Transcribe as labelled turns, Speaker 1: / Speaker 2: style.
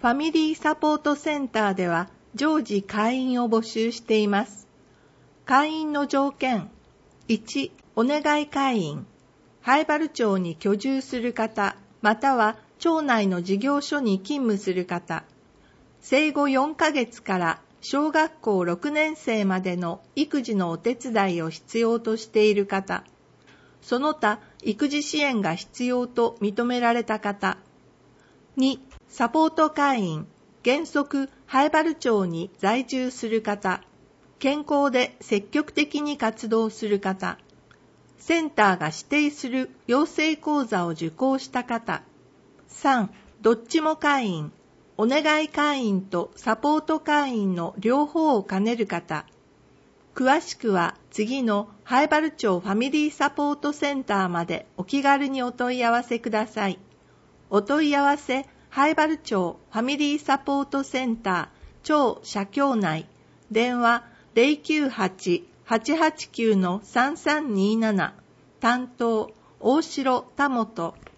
Speaker 1: ファミリーサポートセンターでは常時会員を募集しています。会員の条件、1、お願い会員、南風原町に居住する方、または町内の事業所に勤務する方、生後4ヶ月から小学校6年生までの育児のお手伝いを必要としている方、その他育児支援が必要と認められた方、2、サポート会員、原則南風原町に在住する方、健康で積極的に活動する方、センターが指定する養成講座を受講した方、3、どっちも会員、お願い会員とサポート会員の両方を兼ねる方。詳しくは次の南風原町ファミリーサポートセンターまでお気軽にお問い合わせください。お問い合わせ、南風原町ファミリーサポートセンター町社協内、電話 098-889-3327、担当、大城田本。